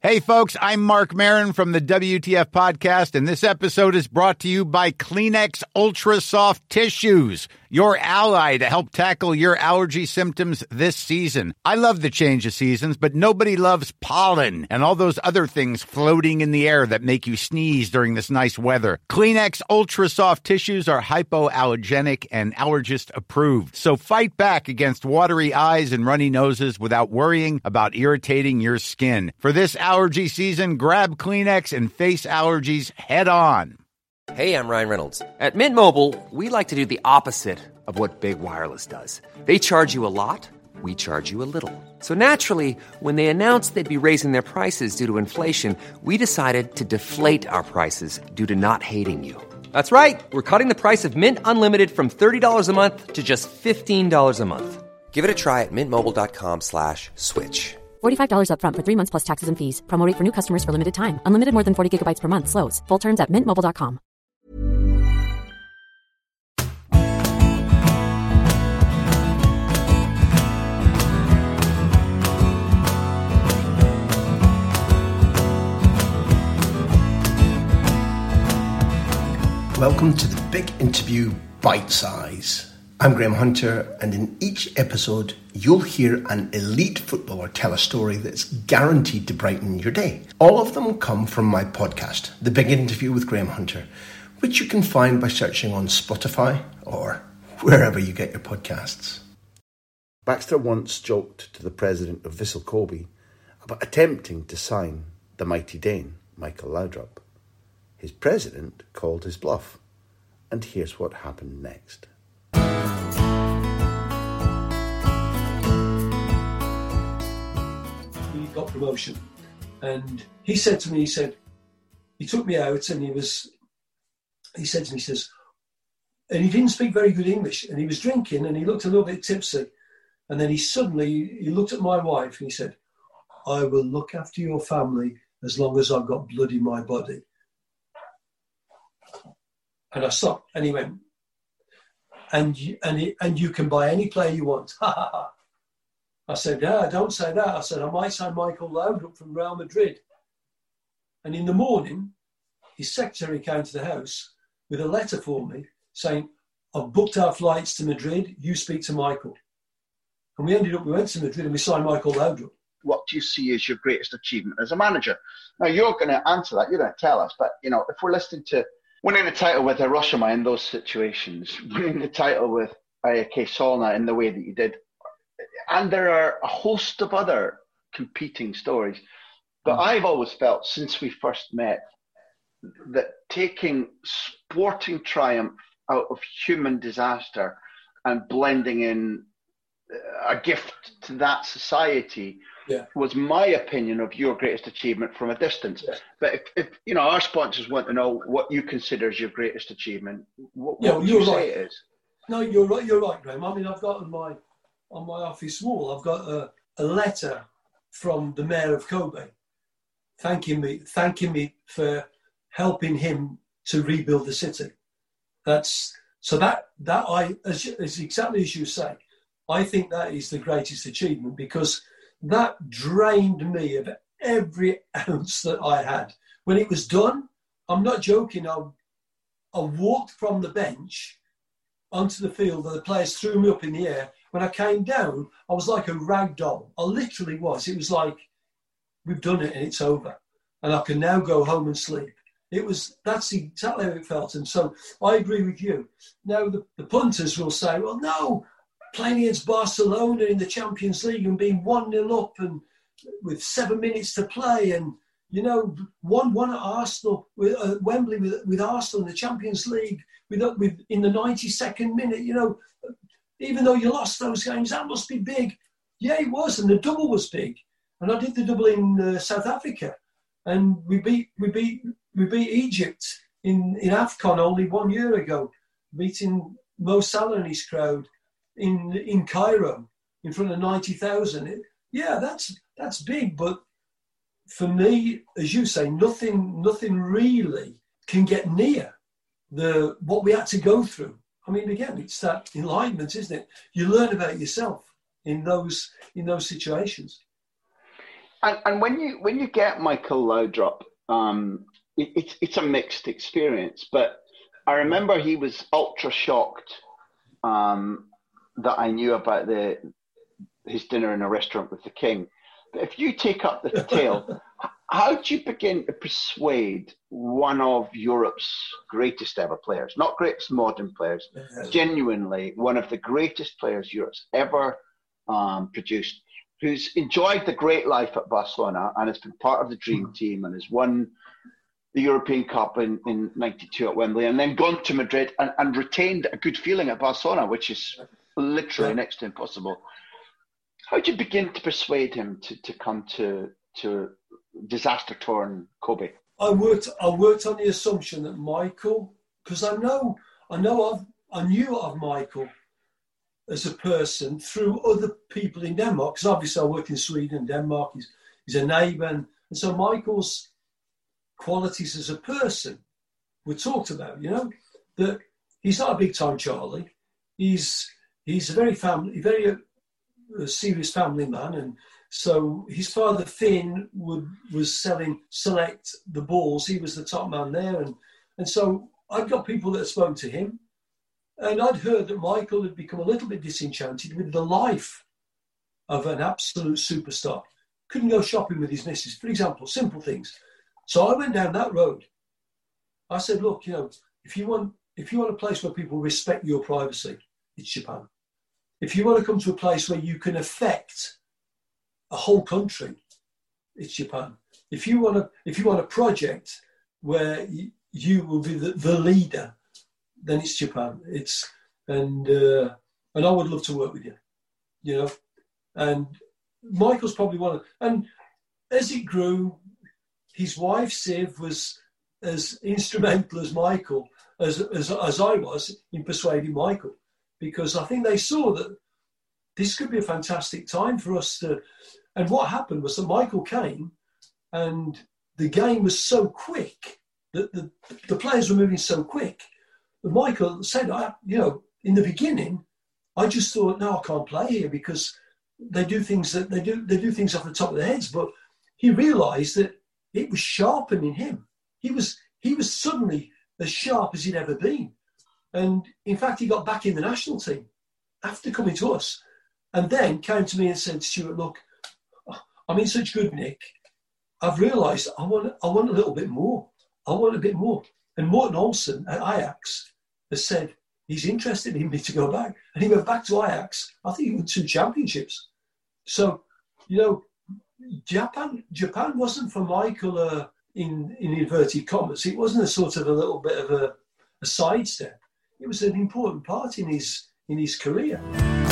Hey folks, I'm Mark Maron from the WTF podcast, and this episode is brought to you by Kleenex Ultra Soft Tissues, your ally to help tackle your allergy symptoms this season. I love the change of seasons, but nobody loves pollen and all those other things floating in the air that make you sneeze during this nice weather. Kleenex Ultra Soft Tissues are hypoallergenic and allergist approved, so fight back against watery eyes and runny noses without worrying about irritating your skin. For this allergy season, grab Kleenex and face allergies head on. Hey, I'm Ryan Reynolds. At Mint Mobile, we like to do the opposite of what Big Wireless does. They charge you a lot, we charge you a little. So naturally, when they announced they'd be raising their prices due to inflation, we decided to deflate our prices due to not hating you. That's right. We're cutting the price of Mint Unlimited from $30 a month to just $15 a month. Give it a try at mintmobile.com/switch. $45 up front for 3 months plus taxes and fees. Promo rate for new customers for limited time. Unlimited more than 40 gigabytes per month. Slows full terms at mintmobile.com. Welcome to the Big Interview Bite Size. I'm Graham Hunter, and in each episode, you'll hear an elite footballer tell a story that's guaranteed to brighten your day. All of them come from my podcast, The Big Interview with Graham Hunter, which you can find by searching on Spotify or wherever you get your podcasts. Baxter once joked to the president of Vissel Kobe about attempting to sign the mighty Dane, Michael Laudrup. His president called his bluff, and here's what happened next. He got promotion, and he said to me, he took me out, and he said to me, he says, and he didn't speak very good English, and he was drinking, and he looked a little bit tipsy, and then he looked at my wife, and he said, "I will look after your family as long as I've got blood in my body." And I stopped, and he went, and you can buy any player you want. I said, "Yeah, don't say that." I said, "I might sign Michael Laudrup from Real Madrid." And in the morning, his secretary came to the house with a letter for me saying, "I've booked our flights to Madrid, you speak to Michael." And we went to Madrid and we signed Michael Laudrup. What do you see as your greatest achievement as a manager? Now, you're going to answer that, you're going to tell us, but, if we're listening to winning the title with Hiroshima in those situations, winning the title with AEK Solna in the way that you did, and there are a host of other competing stories. But I've always felt since we first met that taking sporting triumph out of human disaster and blending in a gift to that society was my opinion of your greatest achievement from a distance. Yeah. But if our sponsors want to know what you consider as your greatest achievement, what would you say it is? No, you're right. You're right, Graham. I mean, I've got on my office wall, I've got a letter from the mayor of Kobe, thanking me for helping him to rebuild the city. As exactly as you say, I think that is the greatest achievement, because that drained me of every ounce that I had. When it was done, I'm not joking, I walked from the bench onto the field and the players threw me up in the air. When I came down, I was like a rag doll. I literally was. It was like, we've done it and it's over. And I can now go home and sleep. That's exactly how it felt. And so I agree with you. Now, the punters will say, well, no, playing against Barcelona in the Champions League and being 1-0 up and with 7 minutes to play, and 1-1 at Arsenal, Wembley with Arsenal in the Champions League, with in the 92nd minute, even though you lost those games, that must be big. Yeah, it was, and the double was big. And I did the double in South Africa, and we beat Egypt in AFCON only 1 year ago, beating Mo Salah and his crowd in Cairo in front of 90,000. Yeah, that's big, but for me, as you say, nothing really can get near what we had to go through. I mean, again, it's that enlightenment, isn't it? You learn about yourself in those situations. And when you get Michael Laudrup, it's a mixed experience. But I remember he was ultra shocked that I knew about his dinner in a restaurant with the King. But if you take up the tale, how do you begin to persuade one of Europe's greatest ever players, not greatest modern players, genuinely one of the greatest players Europe's ever produced, who's enjoyed the great life at Barcelona and has been part of the dream team and has won the European Cup in 92 at Wembley, and then gone to Madrid and retained a good feeling at Barcelona, which is literally next to impossible. How do you begin to persuade him to come to disaster-torn Kobe? I worked on the assumption that Michael, because I knew of Michael as a person through other people in Denmark, because obviously I work in Sweden and Denmark. He's a neighbour, and so Michael's qualities as a person were talked about. You know, that he's not a big time Charlie. He's a very serious family man, and so his father Finn was selling Select the balls. He was the top man there, and so I'd got people that had spoken to him, and I'd heard that Michael had become a little bit disenchanted with the life of an absolute superstar. Couldn't go shopping with his missus, for example, simple things. So I went down that road. I said, look, you know, if you want a place where people respect your privacy, it's Japan. If you want to come to a place where you can affect a whole country, it's Japan. If you want a project where you will be the leader, then it's Japan. And I would love to work with you, you know. And Michael's probably one of, and as it grew, his wife Siv was as instrumental as Michael as I was in persuading Michael, because I think they saw that this could be a fantastic time for us to. And what happened was that Michael came, and the game was so quick that the players were moving so quick. And Michael said, in the beginning, I just thought, no, I can't play here because they do things off the top of their heads. But he realised that it was sharpening him. He was suddenly as sharp as he'd ever been. And in fact, he got back in the national team after coming to us, and then came to me and said, Stuart, look, I'm in such good nick. I've realised I want a little bit more. I want a bit more. And Morten Olsen at Ajax has said he's interested in me to go back. And he went back to Ajax. I think he won 2 championships. So, you know, Japan wasn't for Michael in inverted commas. It wasn't a sort of a little bit of a sidestep. It was an important part in his career.